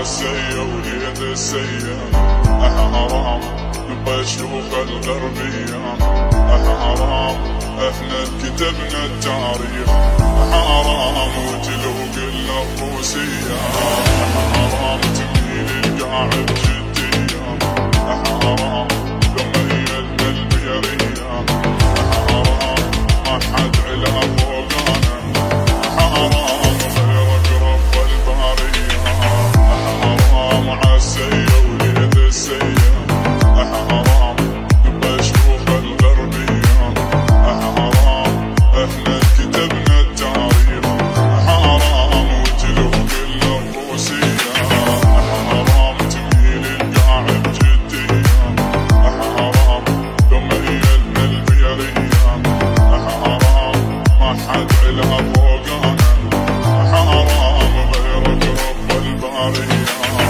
السيا ويد السيا حرام نبغى نشوف الغربية حرام احنا كتبنا التاريخ حرام وجلو قلنا الروسية حرام تميل القاعد جدية حرام لما يدنا البيرية حرام ما حد علا فوقانا حرام غيرك رب البارية حرام عالسيا وليد السيا حرام نبغى نشوف الغربية حرام احنا كتبنا التاريخ حرام وجلو كل الروسية حرام تميل القاعد جدية حرام لما يدنا البيرية حرام ما حد علا فوقانا حرام غيرك رب البارية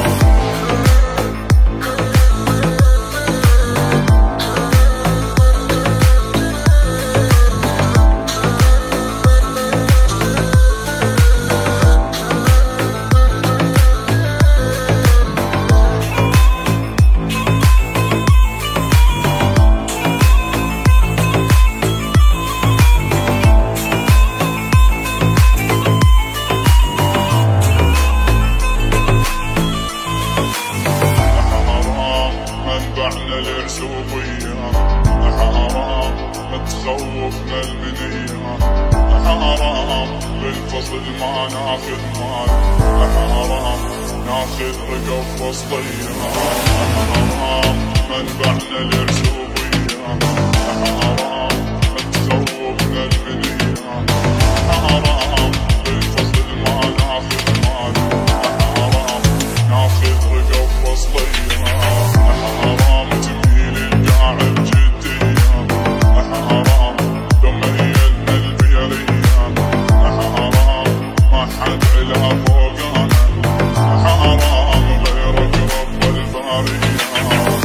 منبعنا الرسوبية حرام تخوفنا المنية حرام بالفصل ما ناخذ مال حرام ناخذ رقب فصلية حرام منبعنا الرسوبية حرام تخوفنا المنية حرام بالفصل ما ناخذ مال حرام ناخذ رقب فصلية حرام تميل القاعد جدية حرام لما يدنا البيرية حرام ما حد علا فوقانا حرام غيرك رب البارية